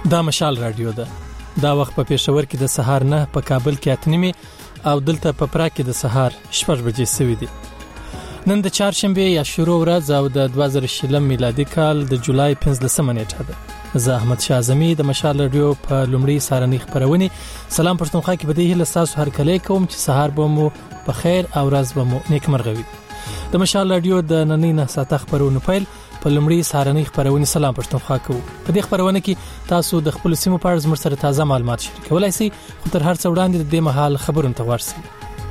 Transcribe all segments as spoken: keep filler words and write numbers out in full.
دا مشال رادیو ده. دا وخت په پېښور کې د سهار نه، په کابل کې اته نیمې او دلته په پراګ کې د سهار شپږ بجې سوي دي. نن د چهارشنبه یا شروع ورځ او د دوه زره شلم میلادي کال د جولای پنځلسمه نیټه ده. زه احمد شاه اعظمي د مشال رادیو په لومړي سارنۍ خبرونې سلام پښتونخوا کې بده هله تاسو هر کله کوم چې سهار به مو په خیر او ورځ به مو نیکمرغه وي. د مشال رادیو د نننۍ نه ساعته خبرونه پیل په لومړي سارنۍ خبرونه سلام پښتونخوا کوو. په دې خبرونه کې تاسو د خپل سیمو په اړه زموږ سره تازه معلومات شریکولای شئ، خو تر هر څه وړاندې د دې مهال خبرونه ته ورسئ.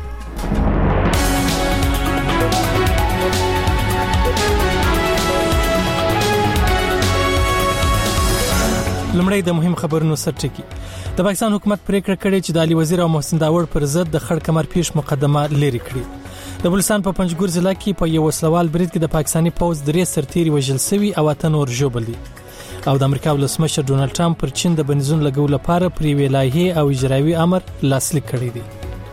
لمړی د مهم خبرونو سرټکی. د پاکستان حکومت پریکړه کړې چې د علي وزیر او محسن داوړ پر ضد د خړ کمر پیش مقدمه لري کړې. د بلوچستان په پنجګور ضلع کې په یو وسلوال برید کې د پاکستاني پوځ درې سرتیري وژل شوي او اته نور ژوبل دي. او د امریکا ولسمشر ډونالد ټرمپ پر چین د بنزین لګولو لپاره پرې ویلایه او اجرایي امر لاسلیک کړی دی.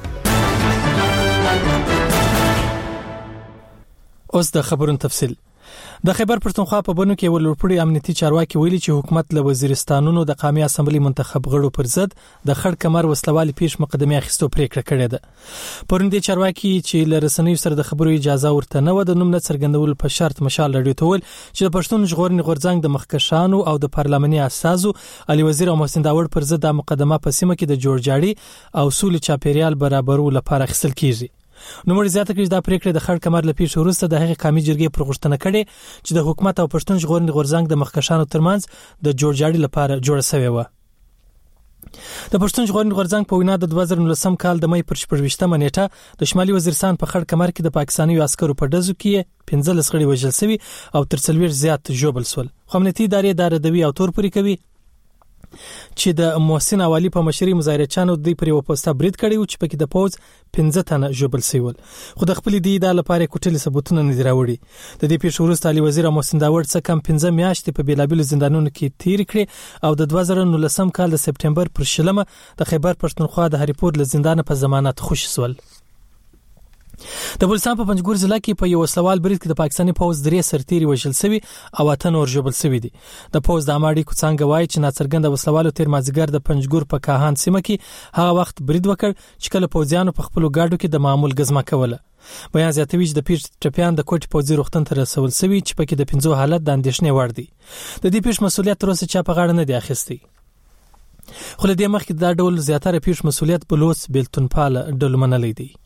اوس د خبرونو تفصیل. د خیبر پښتونخوا په بنو کې ولورپړي امنیتي چارواکي ویلي چې حکومت له وزیرستانونو د قومي اسمبلی منتخب غړو پر ضد د خړ کمر وسلوالي پیش مقدمه اخیستو پریکړه کړې ده. پرونده چارواکي چې له رسنیو سره د خبرو اجازه ورته نه و د نوم نه څرګندول په شرط مشال رادیو ته ول چې د پښتون ژغورنې غورځنګ د مخکښانو او د پارلماني اساسو علي وزیر او محسن داوړ پر ضد د مقدمه په سیمه کې د جوړجاړي او سولې چاپیریال برابرولو لپاره اخیستل کیږي. نو موږ زیاته کړي دا پریکړه د خړ کمر لپاره شروع د هغه قومي جرګې پر غوښتنه کړي چې د حکومت او پښتون ژغورنې غورځنګ د مخکښانو ترمنځ د جوړجاړي لپاره جوړه شوې و. د پښتون ژغورنې غورځنګ په وینا د دوه زره نولسم کال د مې پر شپږویشتمه نیټه د شمالي وزیرستان په خړ کمر کې د پاکستاني عسکرو په ډزو کې پنځلس غړي وژل شوي او تر څلوېښت زیات ژوبل شول. خو امنیتي ادارې دا ردوي او تور پوري کوي چې د محسن اوالي په مشرۍ مظاهرچیانو د پر یو پوسټه برید کړی و چې پکې د پوز پنځه تنه ژوبل شول، خو د خپل دی د لپاره کوټلي ثبوتونه نه دراوړي. د دې پیښو وروسته علي وزیر او محسن داوړ څخه کم پنځه میاشتې په بیلابل زندانونو کې تیر کړي او د دوه زره نولسم کال د سپټمبر پر شلمه د خیبر پښتونخوا د هریپور له زندان په ضمانت خوشی سول. د بلوچستان په پنجګور ضلع کې په یو وسلوال برید کې د پاکستاني پوځ درې سرتیري وژل شوي او اته نور ژوبل شوي دي. د پوځ د اماړي کوڅنګ وایي چې ناڅرګند وسلوالو تیر مازیګر د پنجګور په کاهان سیمه کې هغه وخت برید وکړ چې کله پوځیانو په خپل گاډو کې د معمول غزمه کوله. بیان زیاتوي چې د پیښ ټپیان د کوټي پوځي روغتون ته رسول شوي چې پکې د پنځو حالت د اندېښنې وړ دي. د دې پیښ مسولیت تر اوسه چا په غاړه نه دی اخیستی. خو له دې مخکې دا ډول زیاتره پیښ مسولیت بلوچ بیلتونپال ډول منلې دی.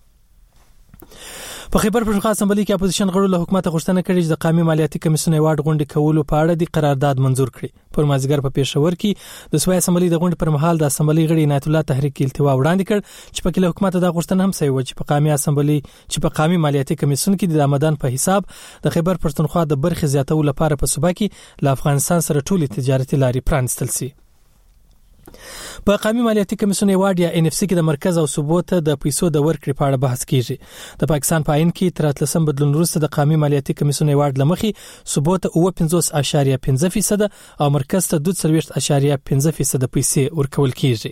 په خیبر پښتونخوا اسمبلی کې اپوزیشن غړو له حکومت غوښتنه کړې چې د قومي مالیاتي کمیسیون ایوارډ غونډې کولو په اړه د قرارداد منزور کړي. پر مازیګر په پېښور کې د سوای اسمبلی د غونډې پر مهال د اسمبلی غړي عنایت الله تحریک التوا وړاندې کړ چې په کې له حکومت د غوښتنه هم سوي و چې په قومي اسمبلی چې په قومي مالیاتي کمیسیون کې د آمدن په حساب د خیبر پښتونخوا د برخې زیاتولو لپاره په صوبه کې له افغانستان سره ټولې تجارتي لارې پرانستل شي. په قومي مالیاتي کمیسیون ایوارډ یا ان اف سی کې د مرکز او صوبو ته د پیسو د ورکړې په اړه بحث کیږي. د پاکستان په عین کې تر اتلسم بدلون وروسته د قومي مالیاتي کمیسیون ایوارډ لمخې صوبو ته اوه پنځوس اعشاریه پنځه فیصد او مرکز ته دوه څلوېښت اعشاریه پنځه فیصد پیسې ورکول کیږي.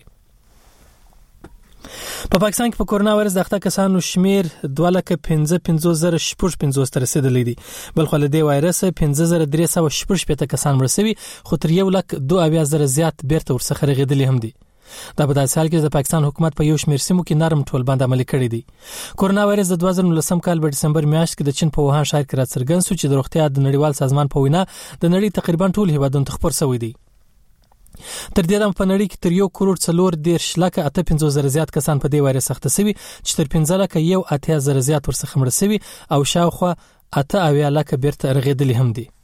په پاکستان کې په کورونا وایرس د اخته کسانو شمیر دوه لکه پنځه پنځوس زره شپږ پنځوس ته رسیدلی دی. بل خو له دې وایرس پنځه زره درې سوه شپږ شپېته کسان مړه شوي، خو تر یو لک دوه اویا زره زیات بیرته ورڅخه رغېدلي هم دي. دا په داسې حال کې د پاکستان حکومت په یو شمېر سیمو کې نرم ټولبند عملي کړی دی. کورونا وایرس د دوه زره نولسم کال په ډسمبر میاشت کې د چین په ووهان ښار کې راڅرګند شو چې د روغتیا د نړیوال سازمان په وینا د نړۍ تقریبا ټول هیوادونو ته خپور شوی دی. تر دې دم په نړۍ کې تر یو کروڑ څلور دېرش لکه اته پنځوس زره زیات کسان په دې وایرس اخته شوي چې تر پنځه لکه یو اتیا زره زیات ورڅخه مړه شوي او شاوخوا اته اویا لکه بیرته رغېدلي هم دي.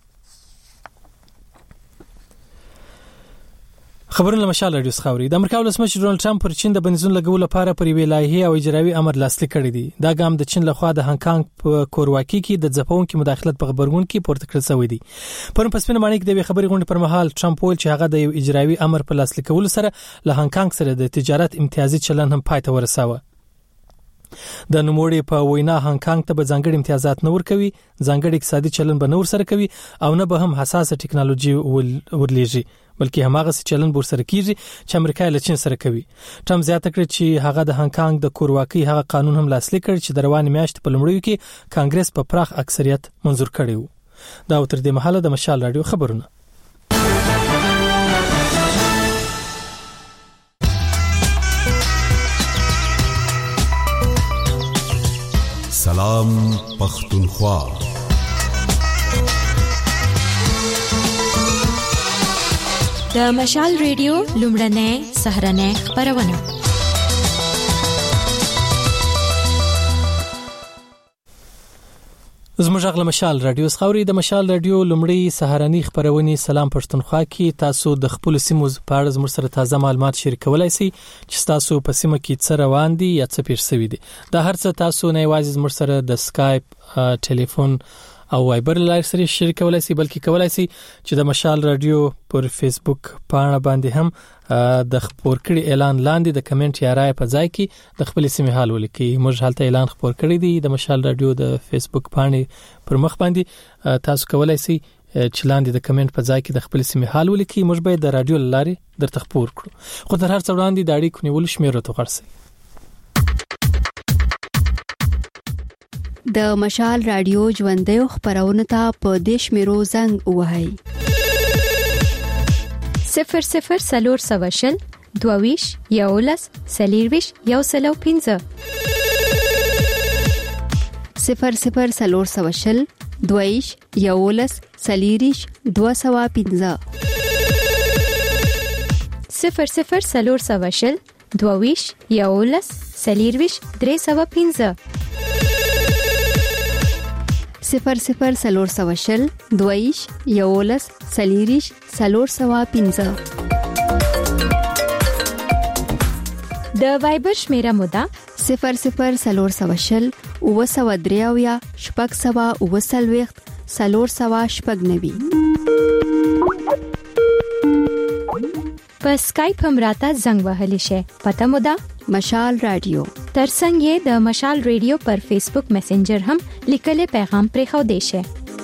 خبرونه مشال رادیو خاوري. د امریکا ولسمشر ډونالد ټرمپ پر چین د بنزین لګولو لپاره پر ویلایه او اجرایي امر لاسلیک کړی دی. دا ګام د چین لخوا د هانګ کانګ په کورواکي کې د ځپونکو مداخلت په خبرګون کې پورته کړل شوی دی. پرون په سپینه باندې د خبري غونډې پر مهال ټرمپ ویل چې هغه د یو اجرایي امر په لاسلیکولو سره له هانګ کانګ سره د تجارت امتیازي چلن هم پای ته ورساوه. د نوموړي په وینا هانګ کانګ ته به ځانګړي امتیازات نه ورکوي، ځانګړي اقتصادي چلن به نه ورسره کوي او نه به هم حساسه ټکنالوژي ورلېږي، بلکې هماغه څه چلن بور سره کیږي چې امریکا له چین سره کوي. ټرمپ زیاته کړ چې هغه د هانګ کانګ د کورواکي هغه قانون هم لاسلیک کړ چې د روانې میاشتې په لومړیو کې کانګرس په پراخ اکثریت منزور کړی و. دا تر دې مهاله د مشال رادیو خبرونه. سلام پختونخوا. د مشال ریډیو لومړنۍ سهرنۍ خبرونه. زموږ غږ مشال رادیو خوري د مشال رادیو لومړی سهارنی خبرونه سلام پښتونخوا کې تاسو د خپل سیمو په اړه زموږ سره تازه معلومات شریکولای شئ چې تاسو په سیمه کې څه روان دي یا څه پېښ شوی دي. دا هر څه تاسو نه یوازې زموږ سره د سکایپ ټلیفون او وایبر لایو سره شریکولای شئ بلکې کولای شئ چې د مشال رادیو پر فیسبوک پاڼه باندې هم د خبر کړي اعلان لاندې د کمنټ یا رائے په ځای کې د خپل سیمه حال ولیکي. موږ حالت اعلان خبر کړی دی د مشال رادیو د فیسبوک پاڼې پر مخ باندې تاسو کولای شئ چې لاندې د کمنټ په ځای کې د خپل سیمه حال ولیکي. موږ به د رادیو لارې درته خبر کړو. خو تر هر څه وړاندې د اړیکو نیول شمیر ته ورسئ. د مشال رادیو ژوندۍ خبرونه ته په دیش میرو زنګ وهاي صفر صفر سلور سواشل دوویش یولس سلیرویش یو سلو پینزه صفر صفر سلور سواشل دوویش یولس سلیریش دو سوا پینزه صفر صفر سلور سواشل دوویش یولس سلیرویش درې سوا پینزه صفر صفر سلور سواشل دویش یولس سلیریش سلور سوا پینزه. د وایبر شمیره مودا صفر صفر سلور سواشل او سوا دریاویا شپږ سوا او سلويخت سلور سوا شپږ نوي. په سکایپ هم راته زنګ وهلی شي. پته مودا مشال رادیو. ترڅنګ یې د مشال رادیو پر فیسبوک میسنجر هم لیکل پیغام پرې خو دی شي.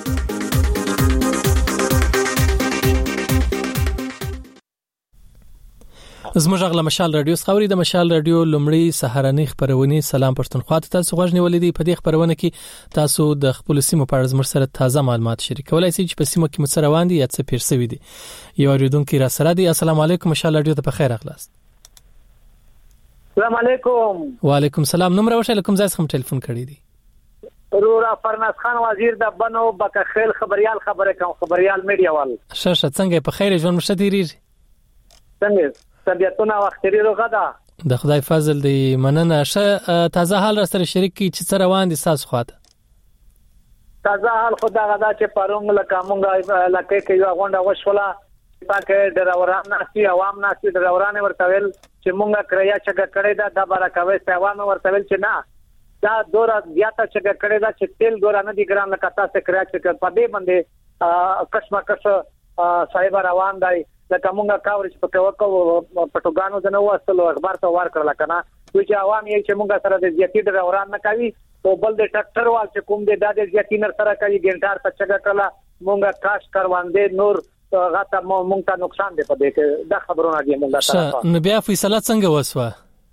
زموږ غږ مشال رادیو خوري د مشال رادیو لومړی سهارنی خبرونه سلام پښتونخوا ته تاسو غوښنی ولې په دې خبرونه کې تاسو د خپل سیمو په اړه زموږ سره تازه معلومات شریکولای شئ چې په سیمو کې مو روان دي یا څه پېښ شوی دي. یو اوریدونکو را سره دی. السلام علیکم مشال رادیو ته په خیر اخلاص. السلام علیکم. وعلیکم السلام. نوم راوښه کوم ځای څخه ټلیفون کړی دی؟ رورا فرناز خان وزیر د بنو بکخیل خبريال خبره کوم خبريال میډیا وال. ششه څنګه په خیر ژوند مشته دیریږي؟ څنګه طبيعتونه وختري روغه د خدای فضل دی مننه. شه تازه حال را سره شریک کی چې څه روان دي تاسو خواته؟ تازه حال خدا غدا چې پروم لکه مونږه لکه کې یو غونډه وشوله پاکه ډراوران ناسي عوام ناسي ډراوران ورته ویل چې مونږه کریا چې کړه دا د برکوي سیوان ورته ویل چې نه دا دورا زیاته چې کړه دا چې تیل دورا نه دي ګران لکه تاسو کریا چې په دې باندې کشمه کش صاحب روان دی لکه مونږه کاور چې په وکاو پټوګانو د نو واستلو اخبار ته ور کړل کنه چې عوام یې چې مونږه سره د زیاتی ډراوران نه کوي او بل د ټریکټر وال چې کوم د دادې زیاتی نر سره کوي ګنټار په چګه کړل مونږه کاش کارواندې نور غاته مونږ ته نقصان دی په دې کې دا خبرونه دي مونږه سره نو بیا فیصله څنګه وسوه؟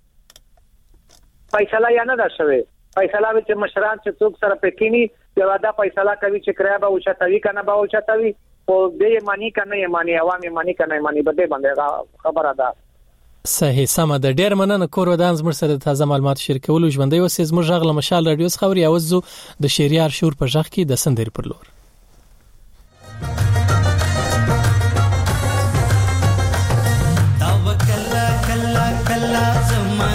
فیصله یا نه ده شوی. فیصله چې مشران چې څوک سره پکینی یو دا فیصله کوي چې کریا به او چتوي کنه به او چتوي او دې مانی کنه یې مانی عوامي مانی کنه مانی بده باندې خبره ده. صحیح سم ده. ډیر مننه کور ودان زموږ سره تازه معلومات شریکول ژوندۍ اوسې. زموږ غږ له مشال رادیو خوري او زو د شریار شور په ژغ کې د سندري پر لور. کلا کلا کلا زما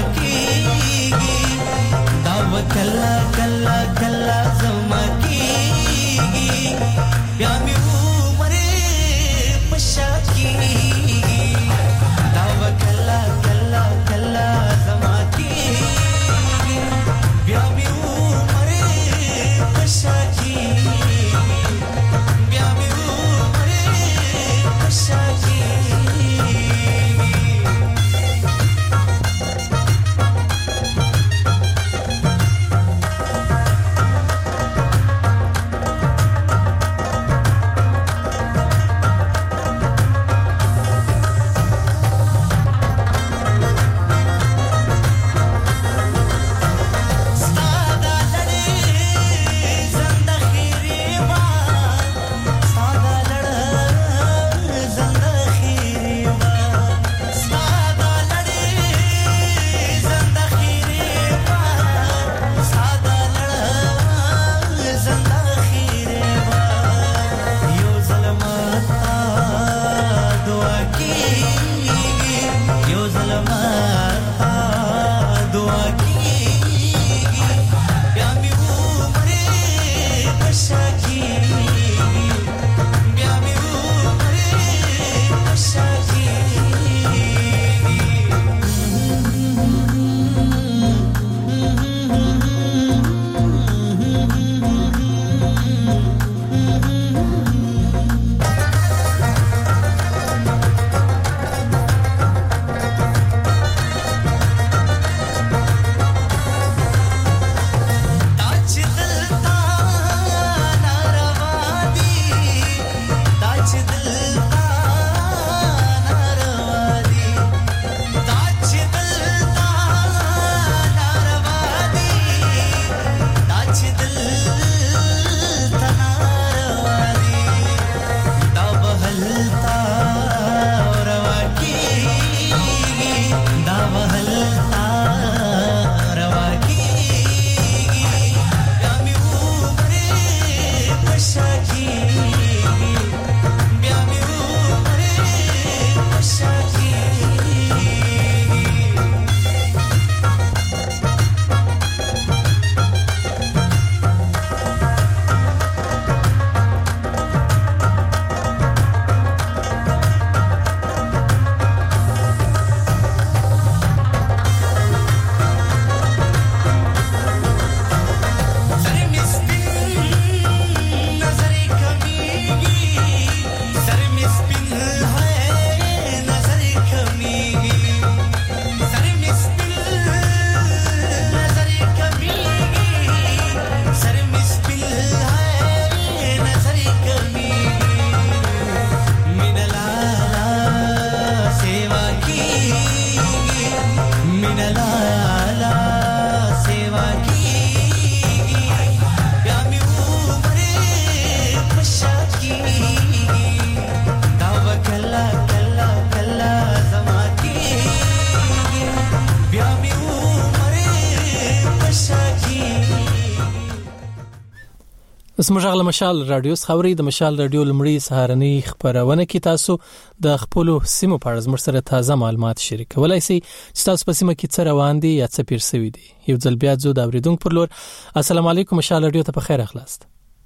کیږي دا کلا کلا کلا زما کیږي بیا می عمر پشا کیږي دا کلا کلا کلا زما کیږي بیا می عمر پشا کیږي بیا می عمر پشا کیږي. मिनलाला सेवा कीगी या मी उमरे पशा कीगी दावा कल्ला कल्ला कल्ला जमा कीगी या मी उमरे पशा कीगी. اسمجغله مشال رادیو خبري د مشال رادیو لمړی سهارنی خبرونه کې تاسو د خپل سیمو په اړه زموږ سره تازه معلومات شریکولای شئ چې تاسو په سیمه کې څه روان دي یا څه پیر شوی دي. یو ځل بیا زو د اوریدونکو پر لور السلام علیکم مشال رادیو ته په خیر اخلاص.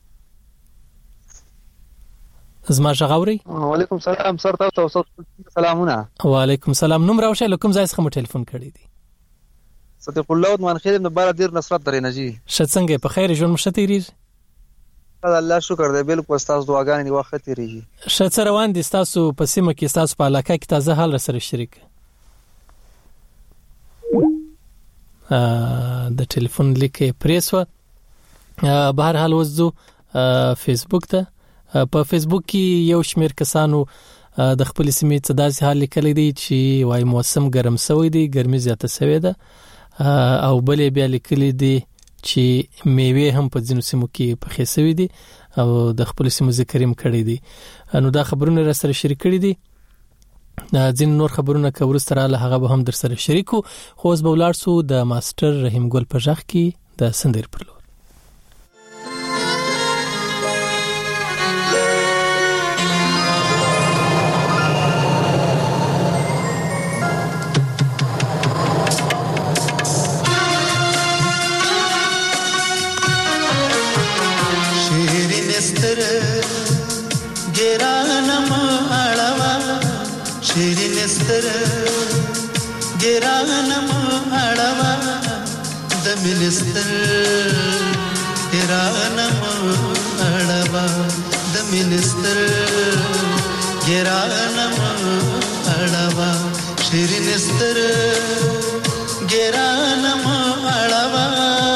زما ژغوري وعلیکم السلام سر تاسو سلامونه. وعلیکم السلام. نوم راوشه لکم ځای څخه مو ټلیفون کړی دی؟ صدیق الله عثمان خیل د بار دیر نصرت درې نجی. شڅنګ په خیر ژوند مشتیری. الله شکر دې بالکل تاسو دعاګانې وخت تیریږي. شڅ روان دي تاسو په سیمه کې تاسو په علاقه کې تازه حال سره شریک. ا د ټلیفون لیکه پریسو بهر حال وځو فیسبوک ته. په فیسبوک کې یو شمیر کسانو د خپل سیمې څخه داسې حال لیکل دي چې وای موسم ګرم شوی دی، ګرمي زیاته شوې ده او بلې بیا لیکل دي چې میوه هم په ځینو سیمو کې پخې شوی دي او د خپل سیمو ذکر هم کړی دي. نو دا خبرونه را سره شریک کړي دي. ځین نور خبرونه کور سره له هغه به هم در سره شریکو. خو اوس به ولاړ سو د ماستر رحیم ګل په ځخ کې د سندر پر لور. شیرین استر ګرانم اړوا د ملستر ګرانم اړوا د ملستر ګرانم اړوا شیرین استر ګرانم اړوا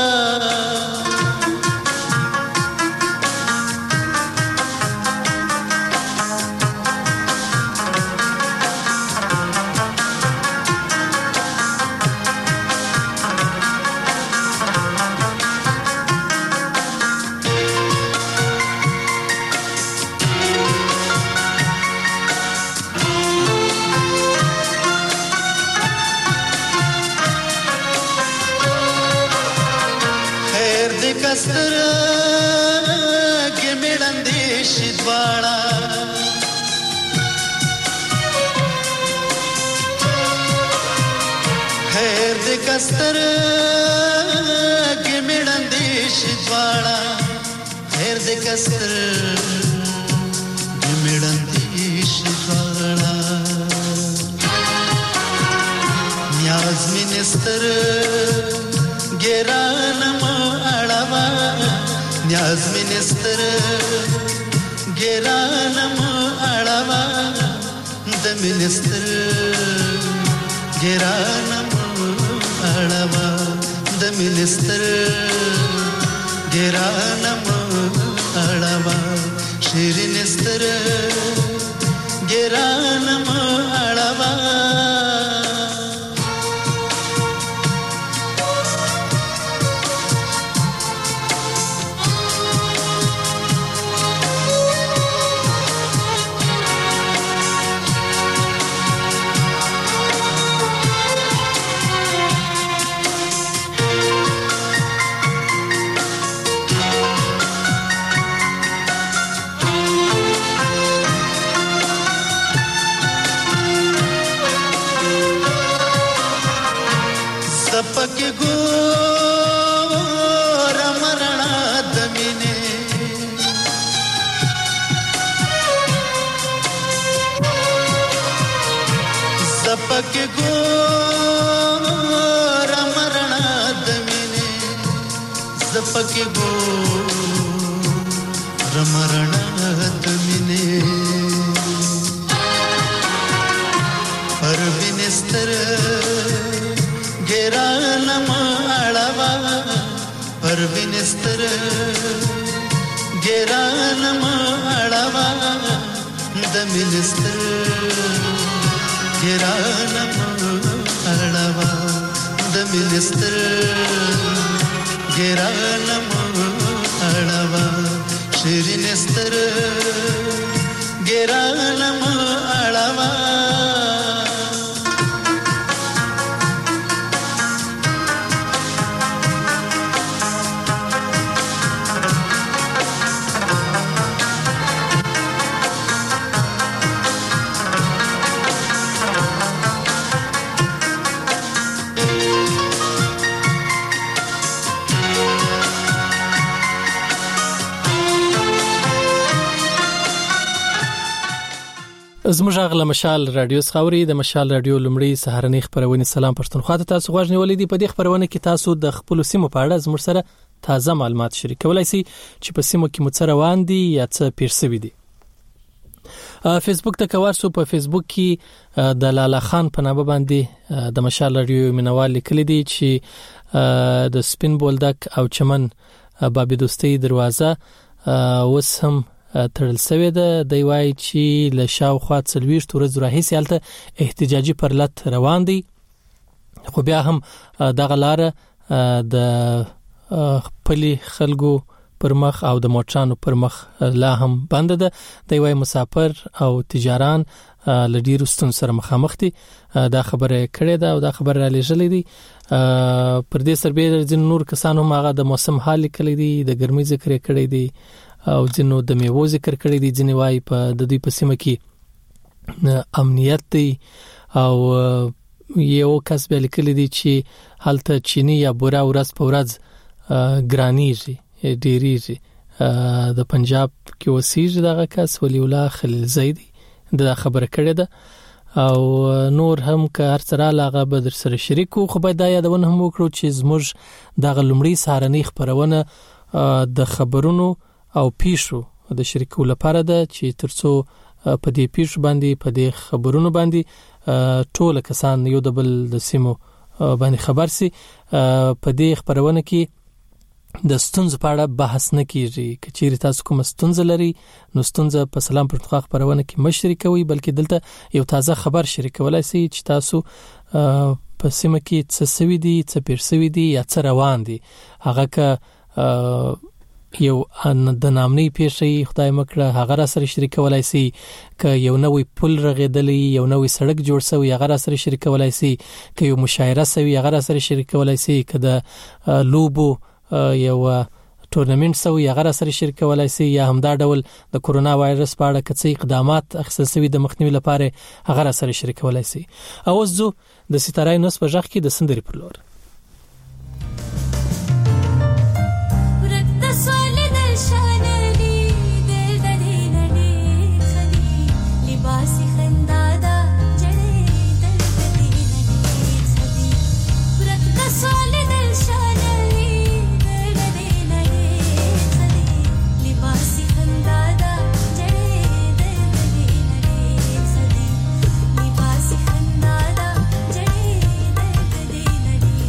کستر کې مړندې شي دواړه خیر دې کستر کې مړندې شي دواړه خیر دې کستر کې مړندې شي دواړه نیاز منستر ګرانم اړوا نیاز منستر ګرانم اړوا د منستر ګرانم اړوا د منستر ګرانم اړوا شیرین استر ګرانم اړوا सपक गोर मरणा दमिने सपक गोर मरणा दमिने सपक गोर मरणा दमिने पर बिनस्तर ګرانم اړوا پر وینستر ګرانم اړوا د ملستر ګرانم اړوا ستر ګرانم اړوا شیرین ستر ګرانم اړوا زموږ غل مشال رادیو خاوري د مشال رادیو لمړی سهارنی خبرونه سلام پښتونخوا ته تاسو غوښنی ولیدي په دې خبرونه کې تاسو د خپل سیمو په اړه زموږ سره تازه معلومات شریکولای شئ چې په سیمو کې مو روان دي یا څه پیښ دي. فیسبوک ته کوارسو په فیسبوک کې د لالا خان په نامه باندې د مشال رادیو منوال لیکل دي چې د سپین بولدک او چمن بابي دوستي دروازه اوس هم تړل شوې ده. د وای چې له شاوخوا څلويشت ورځې راهیسې هلته احتجاجي پرلط روان دي، خو بیا هم دغه لاره د خپل خلکو پر مخ او د موټرانو پر مخ لا هم بند ده. د وای مسافر او تجاران له ډیرو ستونزو سره مخامخ دي. دا خبره کړې ده او دا خبره را لېږلې دي. پر دې سربېره ځینې نور کسان هم هغه د موسم حال لیکلی دي، د ګرمۍ ذکر کړی دی او ځینو د میوو ذکر کړی دی. ځینې وای په د دوی په سیمه کې امنیت دی او یو کس به لیکلی دی چې هلته چینی یا بورا ورځ په ورځ ګرانیږي ډیریږي. د پنجاب کې وسیږي دغه کس ولی الله خلیلزی دی دا خبره کړې ده او نور هم که هر سره لاغه به در سره شریکو. خو باید دا یادونه هم وکړو چې زموږ دغه لمړی سهارنی خبرونه د خبرونو او پیښو د شریکو لپاره ده چې ترڅو په دې پیښو باندې په دې خبرونو باندې ټول کسان یو د بل د سیمو باندې خبر سي. په دې خبرونه کې د ستونزو په اړه بحث نه کیږي. که چیرې تاسو کوم ستونزه لري نو ستونزه په سلام پښتونخوا خبرونه کې مشري کوي، بلکې دلته یو تازه خبر شریکولای شئ چې تاسو په سیمه کې څه سوي دي، څه پېښ سوي دي یا څه روان دي. هغه که یو د نامنۍ پیښې خدای مکړه هغه را سره شریکولای شي، که یو نوې پل رغېدلی، یو نوې سړک جوړ شوی هغه را سره شریکولای شي، که یو مشاعره شوی هغه را سره شریکولای شي، که د لوبو یو ټورنمنت شوی هغه را سره شریکولای شي، یا هم دا ډول د کورونا وایرس په اړه کڅي اقدامات اخیستل شوي د مخنیوي لپاره هغه را سره شریکولای شي. او زه د ستارای نوس په ځخ کې د سندري پر لور Thank you.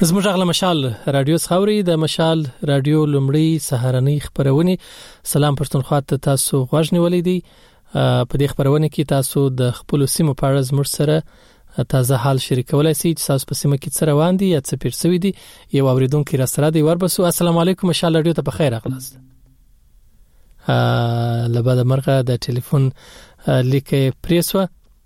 زموږ غل مشال رادیو خاوري د مشال رادیو لومړی سهارنۍ خبرونه سلام پښتونخوا ته تاسو غوښنی ولیدي په دې خبرونه کې تاسو د خپل سیمو په اړه زموږ سره تازه حال شریکولای شئ چې تاسو په سیمه کې څه روان دي یا څه پیر سوي دي یو اوریدونکو را سره دی وربسو السلام علیکم مشال رادیو ته بخیر اغلاست ا لبا د مرغه د ټلیفون لیکه پریسوا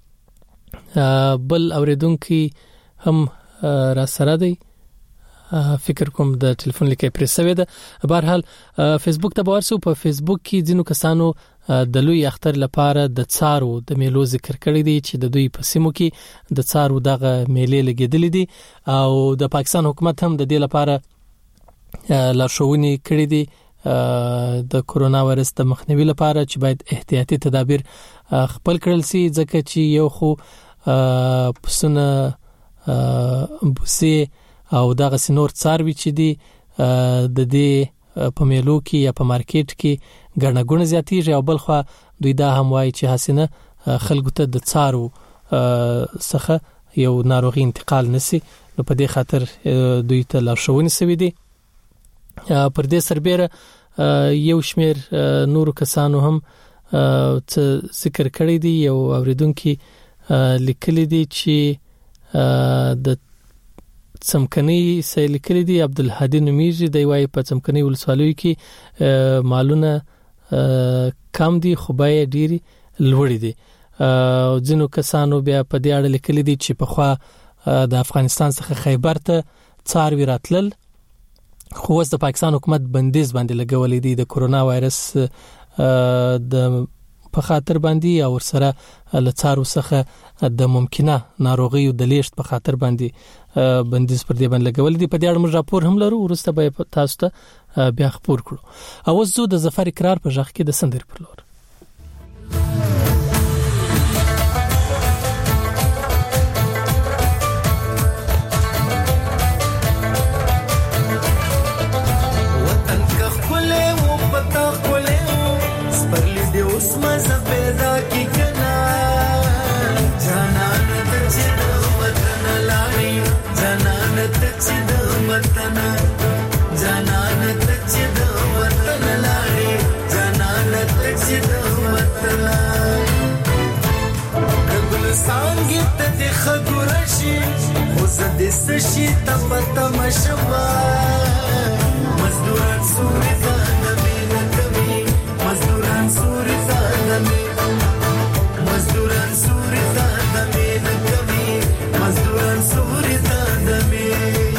بل اوریدونکو هم را سره دی فکر کوم د ټلیفون لیکه پریسوي ده بهر حال فیسبوک ته ورسو په فیسبوک کې ځینو کسانو د لوی اختر لپاره د څارو د میلو ذکر کړی دی چې د دوی په سیمو کې د څارو دغه میلې لګیدلې دي او د پاکستان حکومت هم د دې لپاره لارښوونې کړې دي د کورونا وایرس د مخنیوي لپاره چې باید احتیاطي تدابیر خپل کړل شي ځکه چې یو خو پسونه بوسي او دغه سينور څاروي چې دي د دې په میلو کې یا په مارکیټ کې ګڼګونه زیاتیږي او بلخوا دوی دا هم وایي چې حسینه خلکو ته د څارو څخه یو ناروغي انتقال نسی نو په دې خاطر دوی ته لارښوونې سوي دي پر دې سربېره یو شمیر نورو کسانو هم ذکر کړی دی یو اوریدونکو لیکلي دي چې د څمکني سې لیکلي دي عبدالهادي نومیږي دی وايي په څمکني ولسوالۍ کې مالونه کم دي خو به ډيري لوړې دي او ځینو کسانو بیا په دې اړه لیکلي دي چې په خوا د افغانستان څخه خیبر ته څاروي راتلل خو اوس د پاکستان حکومت بندیز باندې لګولې دي د کورونا وایرس د په خاطر باندې او سره لڅارو څخه د ممکنه ناروغي او د لیشت په خاطر باندې بندیز پر دې باندې لګول دي په دې اړه موږ راپور هم لرو ورسته به تاسو ته بیا خبر کړو او زه د ظفر اقرار په ځخ کې د سندر پر لور وطن کا خله و پتا خله سپرلی دې اوس مزه پیدا کی کنا جانان ته چې د وطن لاري جانان ته چې د وطن جانان ته چې د وطن لاري جانان ته چې د وطن کګل سانګیت ته خګورشي اوس دې سشي ته پتا مشوا مزدوران سوري زانمي نکمي مزدوران سوري زانمي مزدوران سوري زانمي نکمي مزدوران سوري زانمي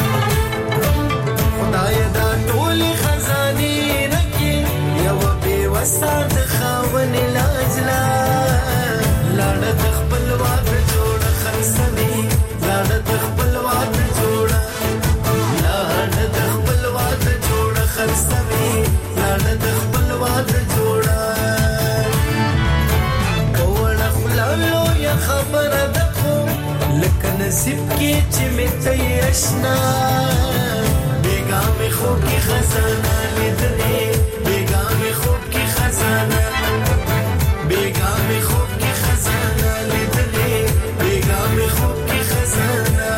خدای دا ټول خزاني نکي یو به وسات خاون لاجلا لاړ د خپل واک جوړ خرسني لاړ د خپل واک جوړ لاړ د خپل واک جوړ خرسني لاړ د خپل واک جوړ کوړه خلالو یا خبره دکو لکه نصیب کې چې مې ته آشنا بیګا مې خو کې خزانه لیدلې بیګا مې خو کې خزانه بیګا مې خو کې خزانه لیدلې بیګا مې خو کې خزانه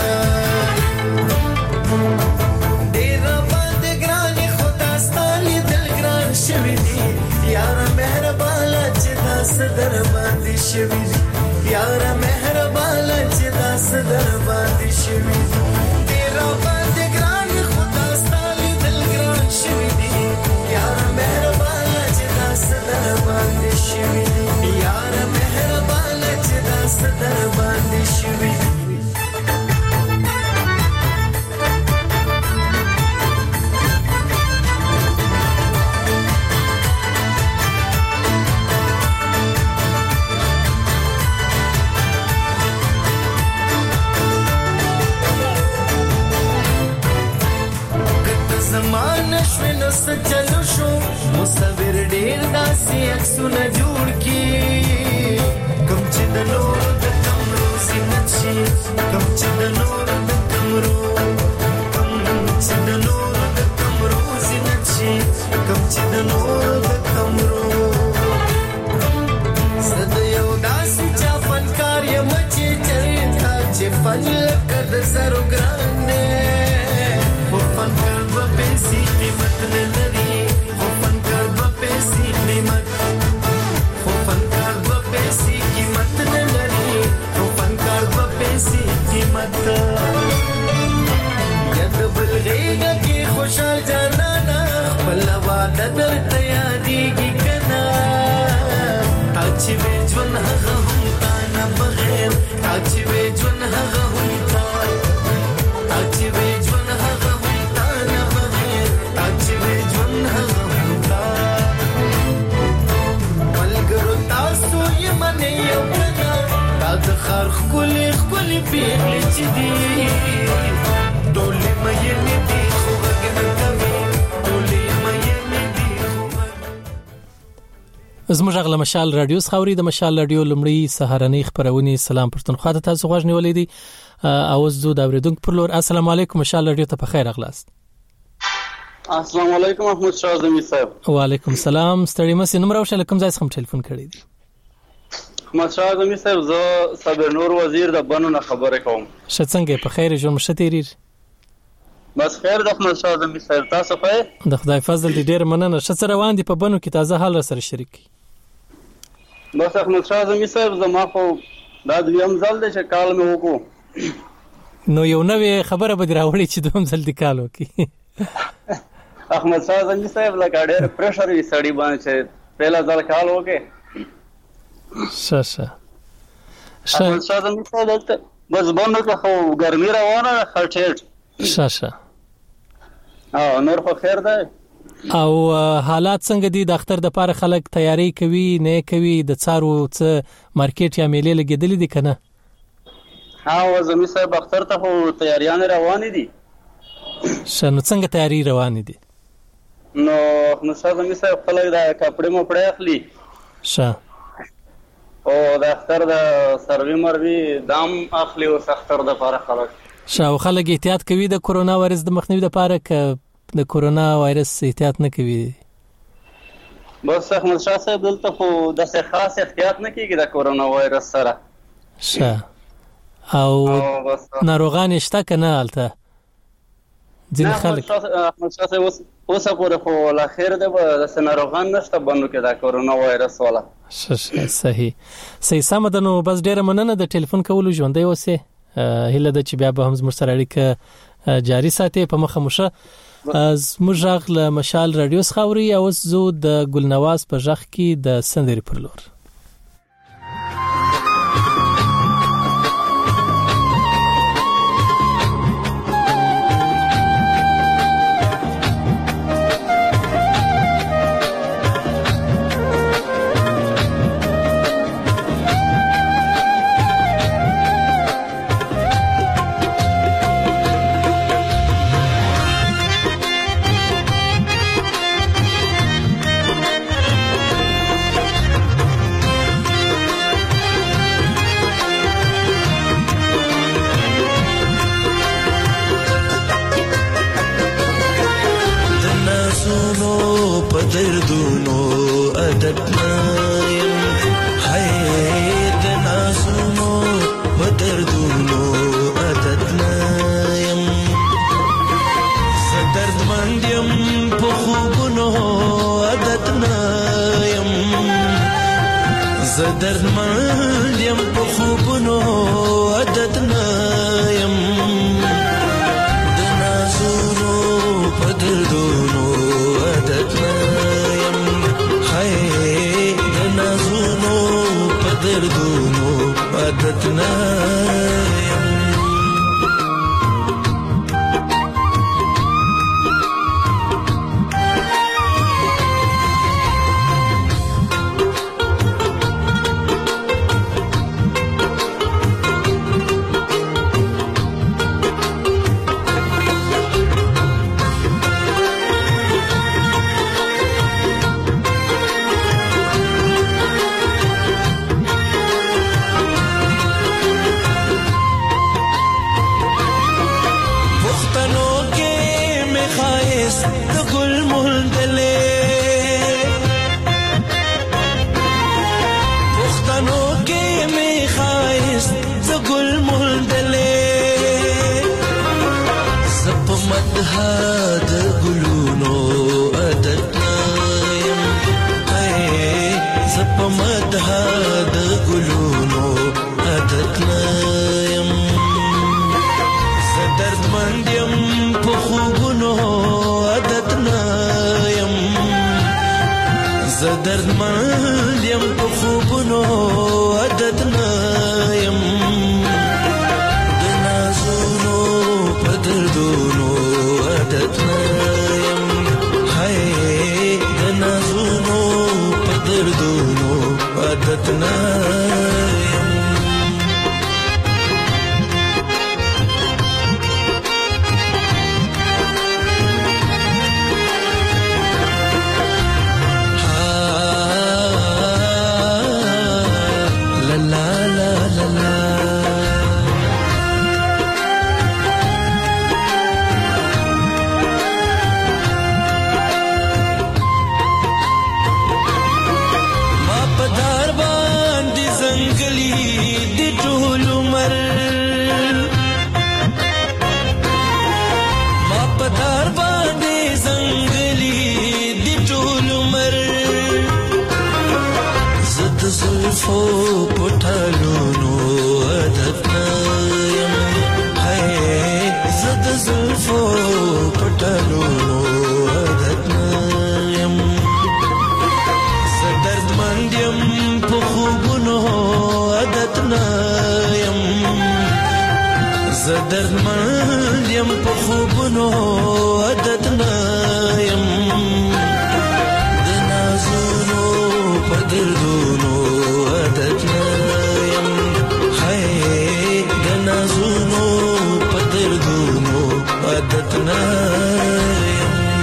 ډېر باندې ګران خدا ستالي دل ګران شوی دی یار مهربان چې داس در باندې شوی دی یار مهربان چې داس در باندې شوی دی ډېر باندې ګران خدا ستالي دل ګران شوی دی یار مهربان چې داس در باندې شوی دی یار مهربان چې داس در باندې شوی دی زمانه شوي نو سچلو شو مصور ډیر داسې عکسونه جوړ کی کوم چې د نور د کمرو زینت شي کوم چې د نور د کمرو کوم چې د نور د کمرو زینت شي کوم چې د نور د کمرو زد یو داسې چا فنکار یم چې چرتا چې فن کړ زرو ګران نه خپل خپل پیغلې چې دی ټولې مې نه دی خو وګنه کوي ټولې مې نه دی خو زموږ غل مشال رادیو خاوري د مشال رادیو لمړی سهارنۍ خبرونه سلام پښتونخوا ته تاسو غوښنه ولې دي اوس زو دا ورېدونکو پر لور السلام علیکم مشال رادیو ته په خیر اغلاست السلام علیکم احمد شاه زمي صاحب وعلیکم السلام ستړي مې نمبر او شل کوم ځای څخه ټلیفون کړی دی احمد شاه زمي صاحب زه صابر نور وزیر د بنو نه خبره کوم شڅنګ په خیر جوړ مشتيریر بس خیر د احمد شاه زمي صاحب تاسو په د خدای فضل دې ډیر مننه شڅ روان دي په بنو کې تازه حال سره شریک بس احمد شاه زمي صاحب زما خو دا دویم ځل دی چې کال مې وکړو نو یو نوې خبره به راوړي چې دوم ځل دی کال وکي احمد شاه زمي صاحب لکه ډېر پریشر وي سړی باندې چې پهلا ځل کال وکړي شه شه احمد شاه زمي صاحب دلته بس باندې که خو ګرمي روانه خټېټ شه شه او نور خو خیر ده او حالات څنګه دي د اختر د پاره خلک تیاری کوي نه کوي د څارو څه مارکیټ یا میلې لګیدلې دي کنه ها زمي صاحب اختر ته خو تیاریان روانې دي شنو څنګه تیاری روانې دي نو احمد شاه زمي صاحب خلک د کپڑے مو پړې اخلي شه او د اختر د سروي مروي دام اخلي او اختر د پاره خلک شه خلک احتیاط کوي د کورونا وایرس د مخنیوي لپاره ک د کورونا وایرس احتیاط نه کوي بس احمد شاه صاحب دلته خو د څه خاص احتیاط نه کیږي د کورونا وایرس سره شه او ناروغان شته کنه الته ځین خلک احمد شاه صاحب اوس پورې خو لا خیر ده د ناروغان نشته بنو کې د کورونا وایرس والا شه صحیح صحیح سمدنو بس ډیره مننه د ټلیفون کولو ژوندۍ اوسه هله د چې بیا به هم زموږ سره اړیکه جاری ساتي په مخه مشه از مجاغ له مشال رادیو خاوري او زو د ګلنواز په ژغ کې د سندري پر لور دردونو عادتنا یم حید ناسونو بدردونو عادتنا یم صدرد مندیم په خوبونو عادتنا یم صدرد مندیم په خوبونو عادتنا یم د ناسونو بدردونو عادتنا دردونو عادتنا دردمند یم په خوبونو عادتنا یم د نازونو په دردونو عادتنا یم هاي د نازونو په دردونو عادتنا یم زلفو پټالونو عادت نیم هاي زد زلفو پټالونو عادت نیم زدرد مندیم په خوبونو عادت نیم زدرد مندیم په خوبونو عادت نیم دردونو عادت نیم هاي د نازونو په دردونو عادت نیم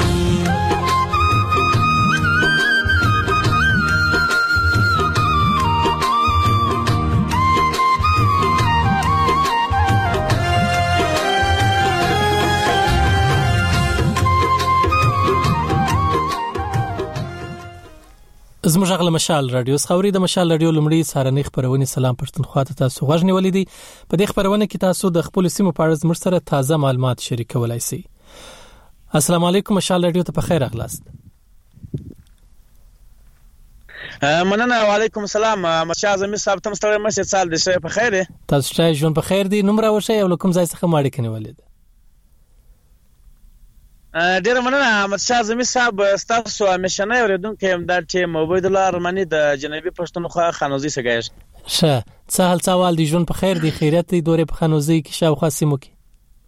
زموږ غل مشال رادیو خوري د مشال رادیو لمړی سارنې خبرونه سلام پښتونخوا ته تاسو غوښنی ولیدي په دې خبرونه کې تاسو د خپل سیمو په اړه زموږ سره تازه معلومات شریکولای شئ. السلام علیکم مشال رادیو ته په خیر اغلاست. مننه وعلیکم السلام مشال زمي صاحب تم ستړي مشه سال دې شه په خیر تاسو ته ژوند په خیر دی نمبر اوسه یو کوم ځای څخه ماړی کني ولید ډیر مننه احمد شاه زمي صاحب تاسو همیشنه اوریدونکو هم دا چې عبید الله رحماني د جنوبي پښتونخوا خانوزي سګایش شه سهل سوال دی ژوند په خیر دی خیرت دی دوره په خانوزي کې شاوخوا سیمو کې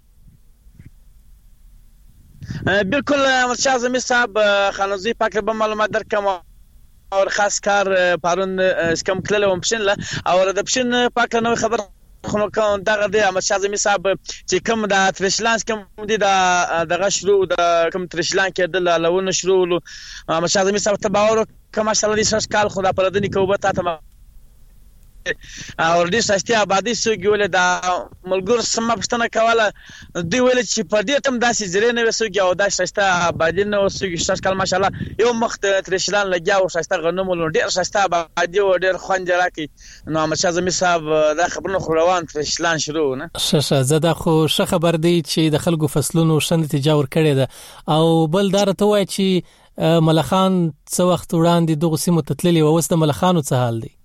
بالکل احمد شاه زمي صاحب خانوزي پاک به معلومات درکم او خاص کار پرون اسکم کله و پښین له او د پښین پاک نو خبر خو کوم دغه د احمد شاه زمي صاحب چې کوم د ترشلانس کوم دي د دغه شروع د کوم ترشلان کې د لونه شروع احمد شاه زمي صاحب ته باور کوم شاله دي شش کال خو د پردنی کوبه ته او دې سستي آبادی سوګي ول د ملګر سم پښتنه کوله دی ویل چې په دې تم داسې زری نه وسوګي او دا سسته آبادی نو سوګي شش کال ماشاءالله یو مخت ترشلان لګیا او سسته غنمو ډیر سسته آبادی او ډیر خوند راکې نو احمد شاه زمي صاحب دا خبرونه خو روان ترشلان شروع نه ششه زده خو ش خبر دی چې د خلکو فصلونو شند تجاور کړي ده او بل دار ته وای چې ملخان څو وخت وړاندې دغه سیمو تتللی او وسته ملخانو څه حال دی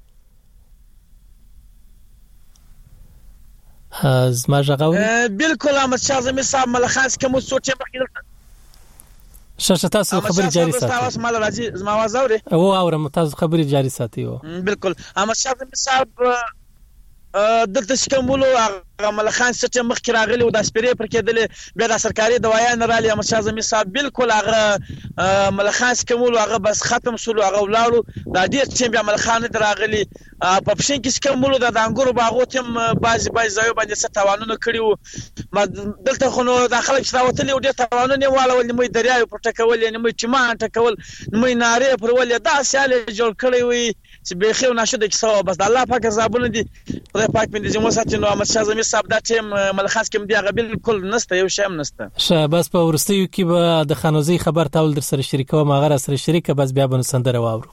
زما ژغاوري بالکل احمد شاه زمي صاحب ملخان کوم سوچ مخکې شاشه تاسو خبري جاري ساتي تاسو مال راځي زما आवाज اوري او اورم تاسو خبري جاري ساتي او بالکل احمد شاه زمي صاحب دلته شکمولو ملخان څخه مخکې راغلي او د اسپری پر کېدل بیا د سرکاري دوايان رالي احمد شاه زمي صاحب بالکل هغه ملخان شکمولو هغه بس ختم شول هغه ولاړو د دې چې بیا ملخان راغلي په پښین کې شکمولو د انګورو باغو تم باز باز ځای باندې ستوانونه کړیو دلته خو نو داخله شراوتلی او د توانونه والو نیمه دریاو پټکول نیمه چمان ټکول نیمه ناره پر ولې دا سیاله جوړ کړی وي چې بخیو نشو د کیسه بس د الله پاک زابونه دي خدای پاک مې دې مو ساتي نو احمد شاه زمي صاحب دا ټیم ملخص کوم دی هغه بالکل نسته یو شیم نسته شه بس په ورستیو کې به د خانوزي خبر تاول در سره شریکو ما غره سره شریکه بس بیا بنو سندره واورو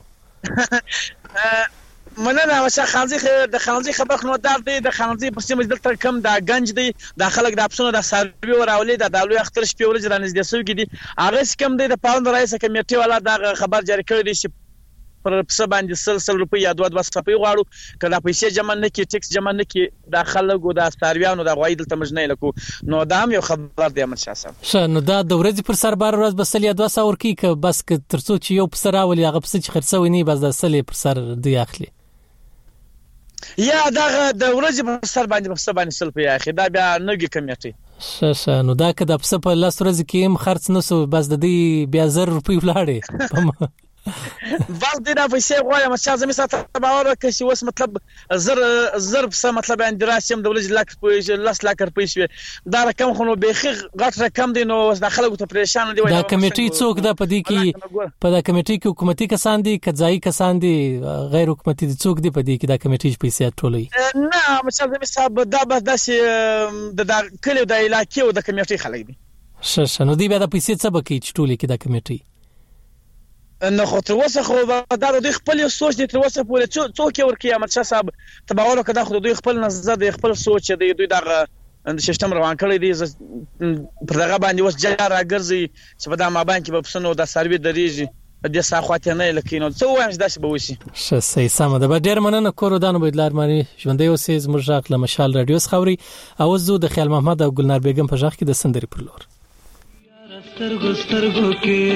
مننه وشه خانزي د خانزي خبر خنو دار دی د خانزي په سیمه دلته کم د گنج دی د خلک د اپسونو د سروي وراولې د دالوی اختر شپې ورځ رانځ د سوګي دي هغه کم دی د پاوند رئیس کمیټې والا د خبر جاری کړی دی چې پر څه باندې سلسله روپۍ یا دوه دوه صفې غواړو کله پیسې جمع نه کی ټیکس جمع نه کی د خلکو د سرویانو د غوای دلته مجنې لکو نو دا هم یو خبر دی احمد شاه صاحب شه نو دا د ورځې پر سر بار ورځ بسل یا دوه ساور کی ک بس ک ترڅو چې یو پر سر راولي هغه پس چې خرڅوي نه بس د سلې پر سر دی اخلي یا دا د ورځې پر سر باندې په سر باندې سل په اخی دا بیا نګي کمیټي شه شه نو دا که د پس په لاس ورځې کې هم خرڅ نسو بس د دې بیا زر روپۍ ولاړې val دې دا پیسې غواړم چې زمي ساته باور وکړي چې وس مطلب زر زر څه مطلب اند راسم د ولج لاک پیسې لاس لاک پیسې دا رقم خو نو بيخي غټ رقم دی نو د خلکو ته پریشان دي دا کمیټي څوک د پدې کې په دا کمیټي کې حکومتي کسان دي کځای کسان دي غیر حکومتي دي څوک دي پدې کې دا کمیټي پیسې ټولوي نه مثلا زمي صاحب دا بس داسې د کلیو د علاقې او د کمیټي خلک دي شه شه نو دی بیا د پیسې څه بکی ټولې کې د کمیټي نو خو تر اوسه خو دا د خپل سوچ دي تر اوسه پورې څوک ورکی احمد شاه صاحب تباور کړه خو دوی خپل نظر دی خپل سوچ دی دوی دغه سیستم روان کړی دی پر دغه باندې وس جلا راګرځي چې په دا ما باندې په پسنو د سروي دریږي د ساخواته نه لکینو څه وایم داسې به وسی ش سي سم ده. ډیر مننه کورو دانو بيدلار مانی ژوندې اوسې زموږ ژغ له مشال رادیو خوري او زو د خیال محمد او ګلنار بیگم په ژغ کې د سندري پر لور. سترګو سترګو کې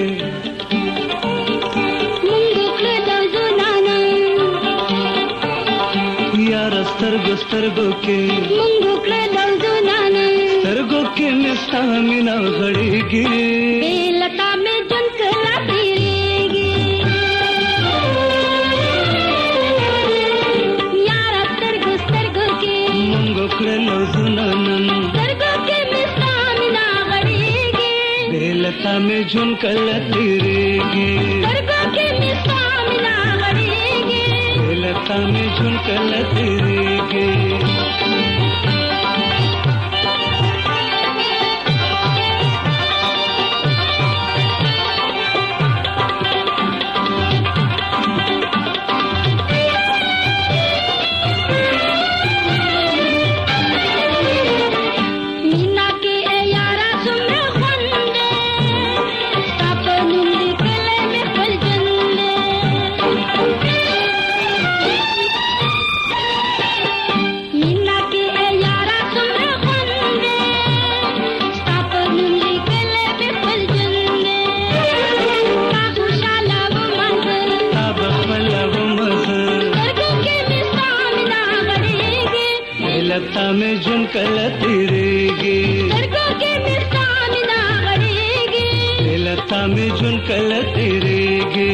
یار سترګو سترګو کې مونږ کړه لوزونه سترګو کې مستا مینا غړېږي بیلتا مې جن کلا تیریږي یار سترګو سترګو کې مونږ کړه لوزونه سترګو کې مستا مینا غړېږي بیلتا مې جن کلا تیریږي سترګو کې مستا مینا غړېږي بیلتا مې جن کلا تیریږي में जुन कल तेरेगे लड़कों के मिसाल ना गड़ेगे लता में जुन कल तेरेगे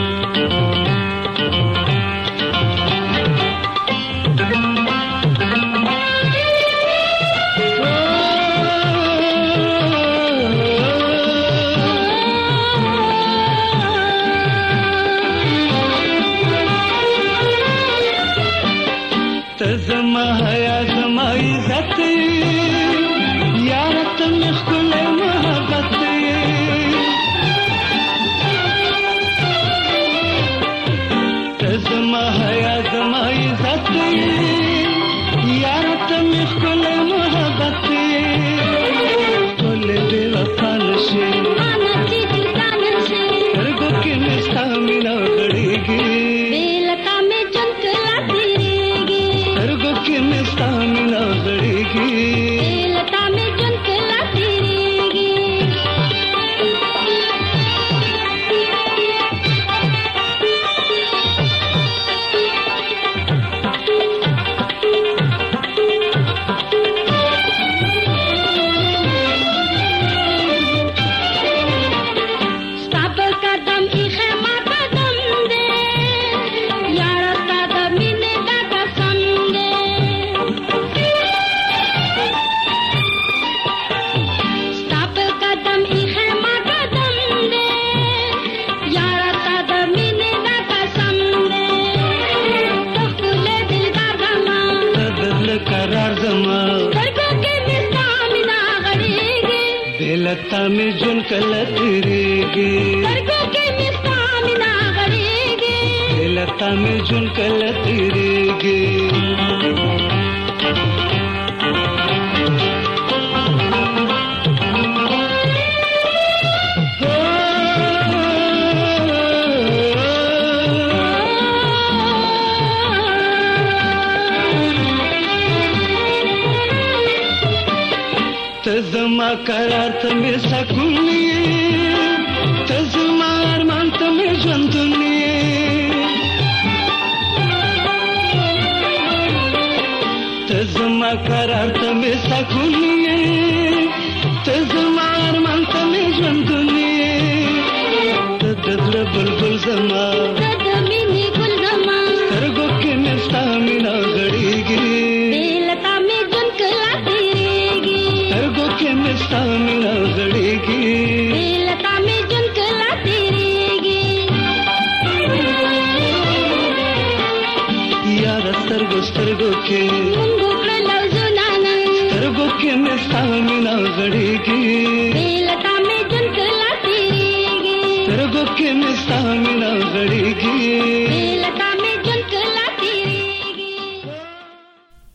तज़मा हया ज़माई ज़त यार तुम खुल मोहब्बत तज़मा हया ज़माई ज़त यार तुम खुल मोहब्बत खुल बेवफा नशे आनंदी दिलान से रगो के मिस्ता मिला गड़ेगी बेलता में जंकला तेरेगी रगो के मिस्ता मिला गड़ेगी बेलता में जंकला तेरेगी लता में जुन कल तेरेगे लड़कों के मिस्ता में ना गड़ेगे लता में जुन कल तेरेगे तज़मा करार तमें सकुनिए तज़मा अरमान तमें जंतुनिए तज़मा करार तमें सकुनिए तज़मा अरमान तमें जंतुनिए तदल बुलबुल ज़मा तदमिनी गुल ज़मा सरगो के मिस्ता मिना गड़ेगी बेलता में जुनकला तेरेगी सरगो के मिस्ता मिना गड़ेगी बेलता में जुनकला तेरेगी यार सरगो सरगो के मुंगो कलौ जुनाना सरगो के मिस्ता मिना गड़ेगी बेलता में जुनकला तेरेगी सरगो के मिस्ता मिना गड़ेगी बेलता में जुनकला तेरेगी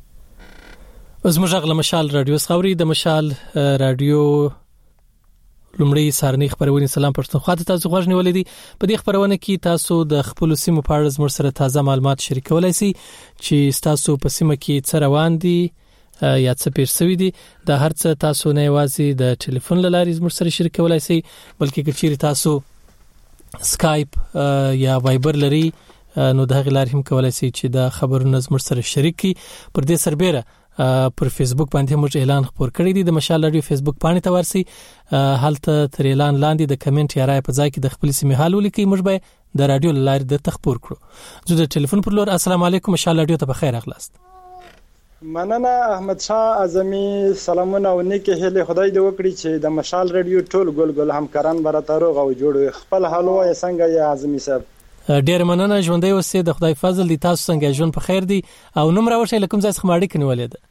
زموږ غل مشال رادیو خوري د مشال رادیو لومړی سارنی خبرونه سلام پښتونخوا ته تاسو غوښنه ولې دي په دې خبرونه کې تاسو د خپل سیمو په اړه زموږ سره تازه معلومات شریکولای شئ چې تاسو په سیمه کې څه روان دي یا څه پېښ شوی دي د هر څه تاسو نه یوازې د ټلیفون لارې زموږ سره شریکولای شئ بلکې کچېری تاسو سکایپ یا وایبر لري نو د هغه لارې هم کولای شئ چې د خبرونو زموږ سره شریک کړئ پر دې سربېره پر فیسبوک باندې موږ اعلان خبر کړی دی د مشال رادیو فیسبوک باندې تورسي حالت تر اعلان لاندې د کمنټ یا رائے په ځای کې د خپل سیمه حال ولیکي موږ به د رادیو لارې د تخبر کړو زه د ټلیفون پر لور السلام علیکم مشال رادیو ته بخیر اغلاست مننه احمد شاه اعظمي سلامونه او نیکه هله خدای دې وکړي چې د مشال رادیو ټول ګل ګل همکاران برته روغ او جوړ خپل حالو یې څنګه یا اعظمي صاحب ډیر مننه ژوندۍ اوسې د خدای فضل دي تاسو څنګه ژوند په خیر دي او نوم راوښی لکم ځای څخه ماړی کني ولید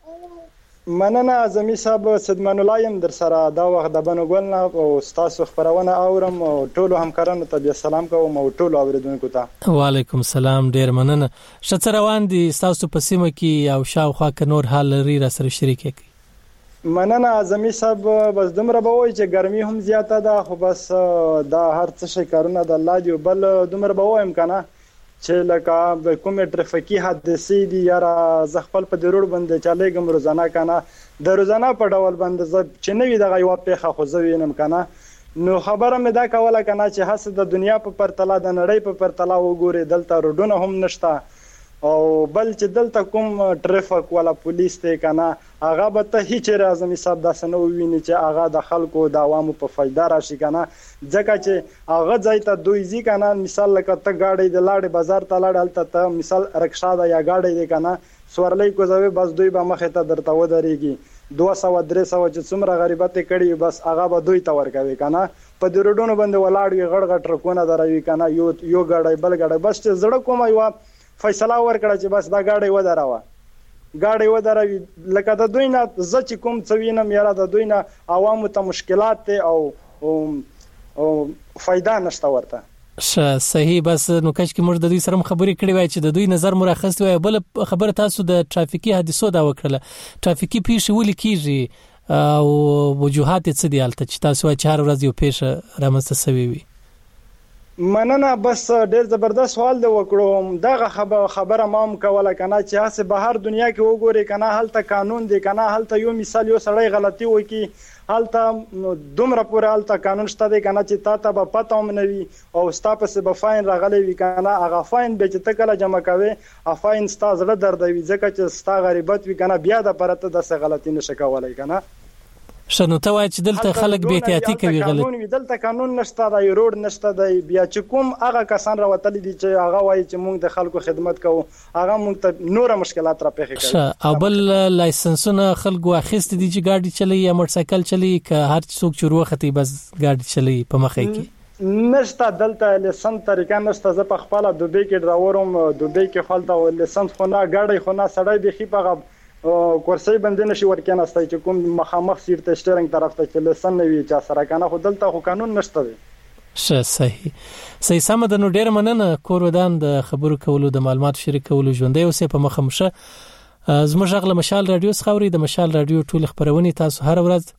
مننه اعظمي صاحب صدمن الله يم در سره دا وخت د بنګول نه او تاسو خبرونه اورم او ټول همکارانو ته بیا سلام کوم او ټول اوریدونکو ته وعلیکم السلام ډیر مننه شته روان دي تاسو په سیمه کې او شاوخوا ک نور حال لري را سره شریک کړئ مننه اعظمي صاحب بس دمر به وای چې ګرمي هم زیاته ده خو بس دا هر څه شي کارونه د الله دی بل دمر به وایم کنه چې لکه د کومه ټریفیکي حادثې دي یا ز خپل په ضرور باندې چالهګم روزانه کنه د روزانه په ډول باندې چې نوې دغه یو پیخه خو زه وینم کنه نو خبره مې دا کوله کنه چې هڅه د دنیا په پرتله د نړۍ په پرتله وګوري دلته روډونه هم نشته او بل چې دلته کوم ټریفیک ولا پولیس ته کنه هغه به ته هیڅ اعظمي صاحب دا سنو ویني چې هغه د خلکو د عوامو په فائدہ راشي کنه ځکه چې هغه ځای ته دوی ځي کنه مثال لکه ته گاډي د لاړې بازار ته لاړ ته مثال رکشا دا یا گاډي دی کنه سورلې کوزوي بس دوی به مخه ته درته ودرېږي دوه سوه درې سوه چې څومره غریبت کړي بس هغه به دوی ته ورکوي کنه په دې روډونو باندې ولاړ وي غړ غړ ټرکونه دروي کنه یو یو گاډي بل گاډي بس چې زړه کوم یو فیصله ورکړه چې بس دا گاډي ودراوه گاډي ودروي لکه د دوی نه ز چې کوم څوینم یاره د دوی نه عوامو ته مشکلات ته او او فائدہ نشته ورته صحیح بس نو کښ کې موږ د دوی سره خبرې کړې وای چې د دوی نظر مرخص وای بل خبره تاسو د ټرافیکي حادثو دا وکړه ټرافیکي پیښې ولې کیږي او وجوهات څه دي البته چې تاسو چې هر ورځ یو پیښه رامنځته شوي وي مننه بس ډېر زبردست سوال دی وکړو دغه خبره خبره مام کوله کنه چې هڅه بهر دنیا کې وګوري کنه هلته قانون دی کنه هلته یو مثال یو سړی غلطي وکي هلته دومره پورې هلته قانون شته دی کنه چې تا ته به پته هم نه وي او ستا پسې به فاین راغلی وي کنه هغه فاین به چې ته کله جمع کوې هغه فاین ستا زړه دردوي ځکه چې ستا غریبت وي کنه بیا د پرته داسې غلطي نشي کولی کنه شنو ته وای چې دلته خلک به احتیاطي کوي غلط قانون وی دلته قانون نشته دا روډ نشته دی بیا چې کوم هغه کسان راوتل دي چې هغه وای چې موږ د خلکو خدمت کوو هغه موږ ته نور مشکلات را پیښ کوي او بل لایسنسونه خلکو اخیست دي چې گاډي چلی یا موټر سایکل چلی که هر څوک چې وروختي بس گاډي چلی په مخه کې نشته دلته لیسن طریقه نشته زه په خپل دوبۍ کې ډراورم دوبۍ کې خپل لیسن خو نه گاډي خو نه سړی به خي په کورسۍ باندې نشي ورکېناستای چې کوم مخامخ سیر ته سټرینګ طرف ته چې لسن نه وي چې سره کنه خو دلته خو قانون نشته دی ښه صحیح صحیح سم ده نو ډیر مننه کور ودان د خبرو کولو د معلوماتو شریکولو ژوندۍ اوسې په مخه مشه زموږ غل مشال رادیو څخه د مشال رادیو ټول خبرونه تاسو هر ورځ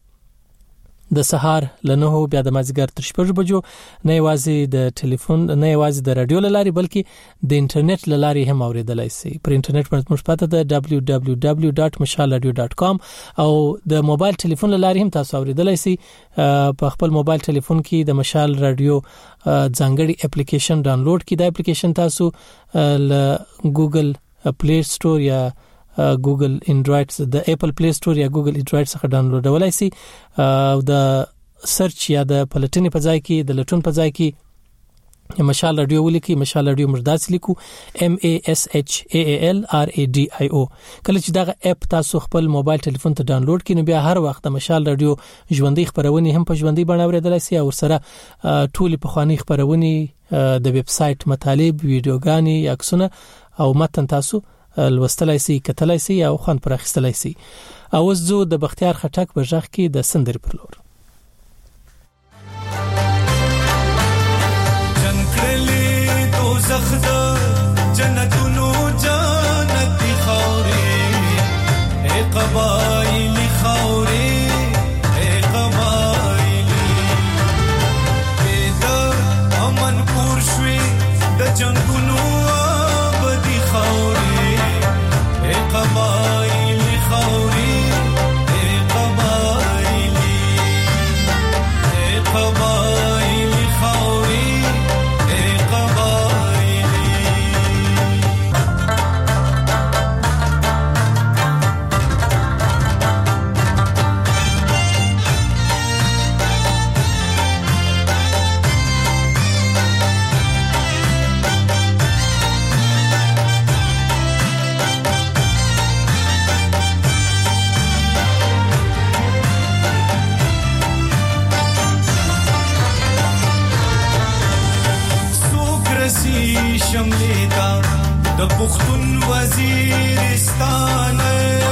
د سهار لنه بیا د مازیګر تر شپږ بجو نه یوازې د ټلیفون نه یوازې د رادیو لاري بلکې د انټرنیټ لاري هم اوریدلای شئ پر انټرنیټ باندې موږ پته ده دبلیو دبلیو دبلیو ډاټ مشال رادیو ډاټ کام او د موبایل ټلیفون لاري هم تاسو اوریدلای شئ په خپل موبایل ټلیفون کې د مشال رادیو ځانګړي اپلیکیشن ډاونلوډ کړئ دا اپلیکیشن تاسو ل ګوګل پلی سٹور یا ګوګل انډرایډ د اپل پلی سٹور یا ګوګل انډرایډ څخه ډاونلوډ ولای شي او د سرچ یا د پلټنې په ځای کې د لټون په ځای کې مشال رادیو ولیکي مشال رادیو مرداس لیکو ام ا اس اچ ا ا ال ار ا ډي آی او کله چې دا اپ تاسو خپل موبایل ټلیفون ته ډاونلوډ کړئ بیا هر وخت د مشال رادیو ژوندۍ خبرونه هم په ژوندۍ باندې اوریدلای شي او سره ټولې په خواني خبرونه د ویب سټ مطالب ویډیوګانی عکسونه او متن تاسو لوستلای شي کتلای شي او خوان پر اخیستلای شي او زو د بختیار خټک په ځخ کې د سندر پر لور جنکلی دوزخ د جنتونو جنتی خوري اے قبایلی خوري اے قبایلی پختون وزیرستان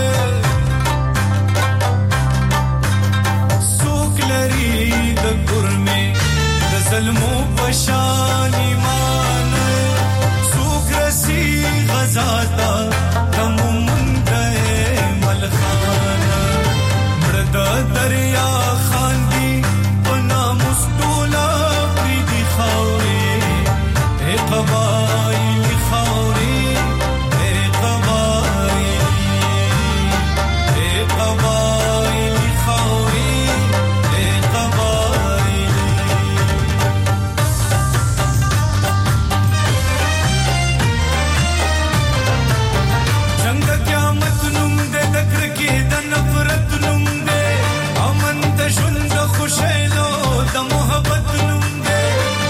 سوک لري د ګرمه د ظلمو پشان ایمان سوک رسی غزاتا تمون گئے ملخان مرد دریا خان دی پنا مستولا پریدی خاوری اے قبائل خاوری اے قبائل اے قبائل خاوری اے قبائل جنگ قیامت نوم دے دکر کی د نفرت نوم دے امن د ژوند خوشالو د محبت نوم دے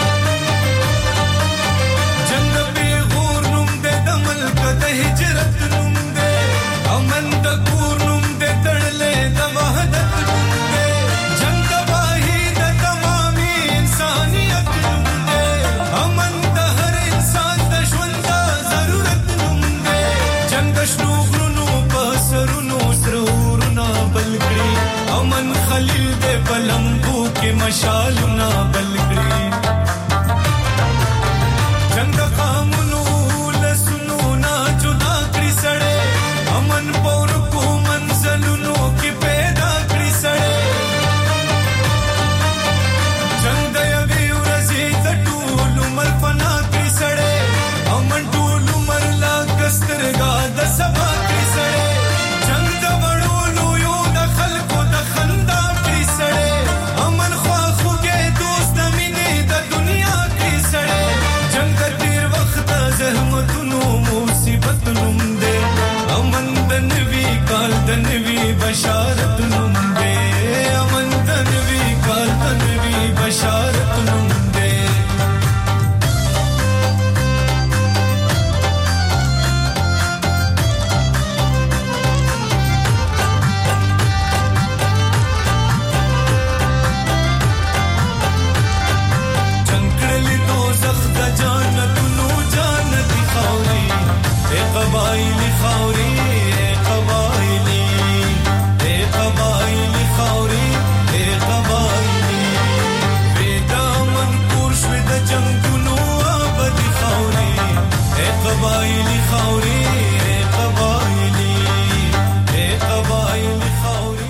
جنگ به غور نوم دے د ملک د هجرت نوم دے امن د کور نوم دے تړلې د وحدت نوم دے جنگ واهی د تمامي انسانيت نوم دے امن د هر انسان د ژوند ضرورت نوم دے جنگ شنو غرونو په سرونو سرورنا بلګړي امن خلیل دې بلمبو کې مشالونه بلګړي جنگ قامونو لسونو نا جدا کړی سړې امن پور کو منزلونو کې پیدا کړی سړې جنگ د یوې ورځې د ټولو مر فنا کړی سړې امن ټولو مر لا کسترګا د سبا کړی سړې جنگ د وړو لویو د خلکو د خندا کړی سړې امن خوا خوږه دوست مینې د دنیا کړی سړې جنگ د تیر وخت زحمتونو مصیبت نوم دے امن د نوی کال د نوی بشارت نوم دے امن د نوی کال د نوی بشارت نوم دے چنکړلی دوزخ د جنتونو جنت خاوري اے قبائل خاوري اے قبائلی اے قبائل خاوري اے قبائلی ودا من پور شو د جنگونو آباد خاوري اے قبائل خاوري اے قبائلی اے قبائل خاوري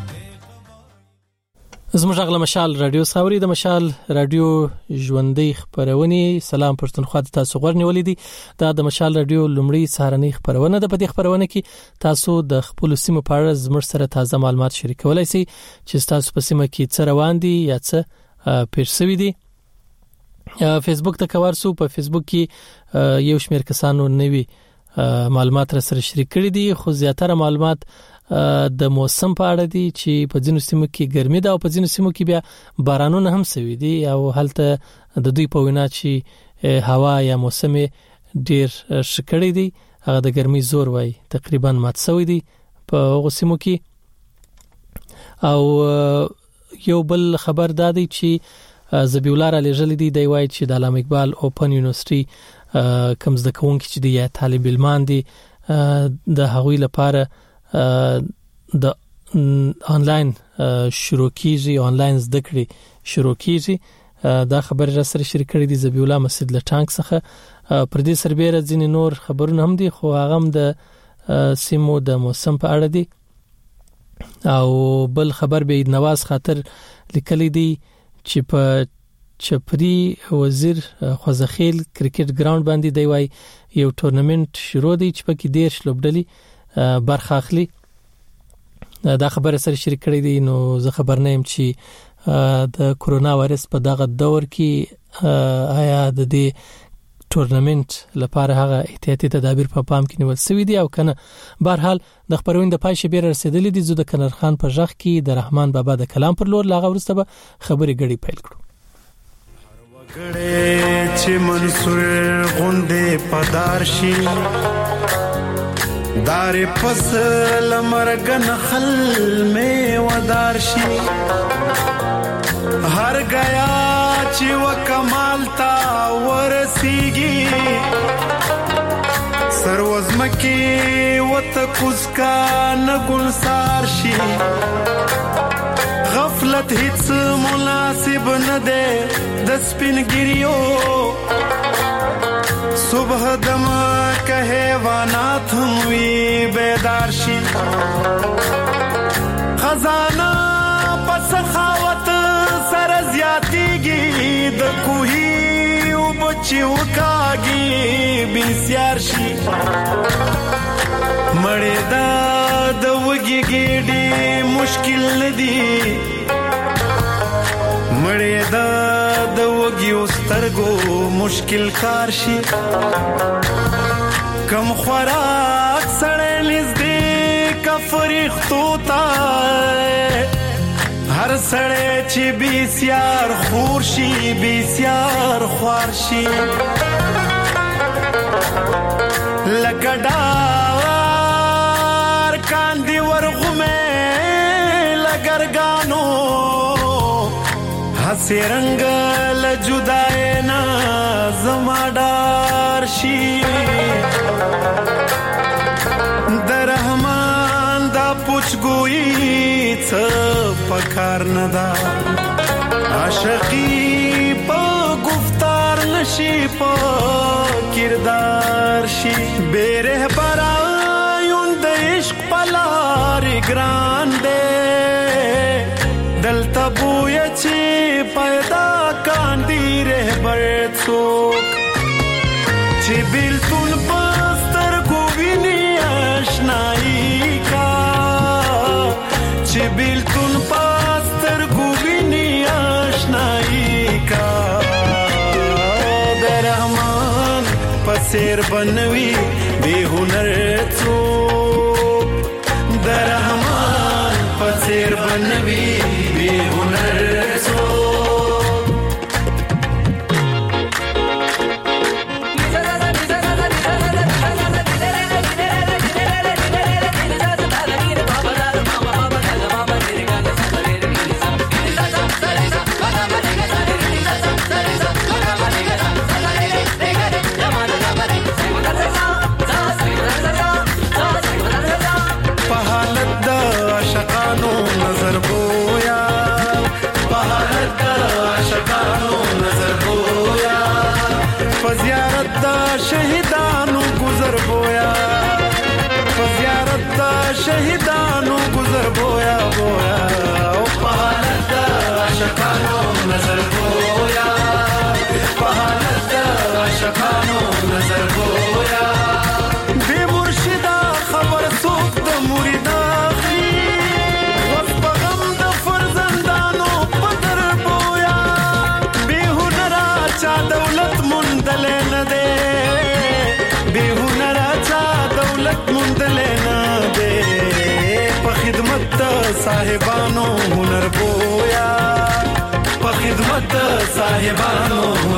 زموږ غل مشال رادیو ساوري د مشال رادیو ژوندۍ خبرونه سلام پښتونخوا د تاسو غوړنی ولیدي دا د مشال رادیو لومړی سهارنۍ خبرونه د پدې خبرونه کې تاسو د خپل سیمه په اړه زموږ سره تازه معلومات شریکولای شئ چې تاسو په سیمه کې څه روان دي یا څه پیښ شوی دي فیسبوک ته کوارسو په فیسبوک کې یو شمېر کسانو نوي معلومات را سره شریک کړي دي خو زیاتره معلومات د موسم په اړه دي چې په ځینو سیمو کې ګرمي ده او په ځینو سیمو کې بیا بارانونه هم شوي دي او هلته د دوی په وینا چې هوا یا موسم ډیر شکړی دی هغه د ګرمي زور وای تقریبا مات شوی دی په هغه سیمو کې او یو بل خبر دادی چې زبیولار علی جلی دی دی وای چې د علامه اقبال اوپن یونیورسيټي کوم زده کوونکي چې دی طالب علمان دي د هغوی لپاره د آنلاین شروع کیږي آنلاین زده کړې شروع کیږي دا خبر را سره شریک کړی دی زبیولا مسجد لټانګ څخه پر دې سربېره ځینې نور خبرونه هم دي خو هغه هم د سیمو د موسم په اړه دي او بل خبر به نواز خاطر لیکلی دی چې په چپری وزیر خوځخیل کرکټ ګراوند باندې دی وای یو ټورنمنت شروع دی چې پکې ډیر شلوبډلي برخه اخلي دا خبره سره شریک کړی دی نو زه خبر نه يم چې د کورونا وایرس په دغه دور کې آیا د دې ټورنمنت لپاره هغه احتیاطي تدابیر په پام کې نیول شوی دی او کنه بهر حال د خبرونه د پای شبیر رسیدلې دي زو د کنر خان په ژغ کې د رحمان بابا د کلام پر لور لاغه ورسته به خبرې غړي پیل کړو غړې چې منصور غوندې پدارشي دار فصل مرګن خل میں ودارشي هر گیا چې وکمال تا ورسیږي سروزمکی وتکوز کا نګلسار شي غفلت هیڅ مناسب نه ده د سپینګریو صبح دم که حیوانات هم وی بیدار شي خزانه په سخاوت سره زیاتیږي د کوهي او بچي وکاږي بسیار شي مړې دا د وګي ګډي مشکل ندي مړې دا د وګي سترګو مشکل کار شي کم خوراک سړې نږدې کفریختو تا هر سړې چې بسیار خور شي بسیار خوار شي لکډار کاندي ورغمه لګرګانو هسي رنگ لجدای نه زمادار شي درحمان دا پوچګوي څه پکار نه دا عاشقي په گفتار نشي په کردار شي بیره برایون د عشق پلار ګران دے دلته بوی چې پیدا کاندي رهبر څوک چې بیلتون پستر کو ویني آشنایی کا چې بیلتون پستر کو ویني آشنایی کا درحمان پسیر بنوي بے هنر څوک درحمان پسیر بنوي بے هنر څوک شهیدانو گذر بویا بویا او پهالت عاشقانو نظر بویا پهالت عاشقانو نظر بویا بے مرشدہ خبر سوک د مرید اخلی وف بغم د فرزندانو پدر بویا بے هنرا چا دولت مندل نه دے بے هنرا چا دولت مندل نه دے خدمت صاحبانو هنر بویا په خدمت صاحبانو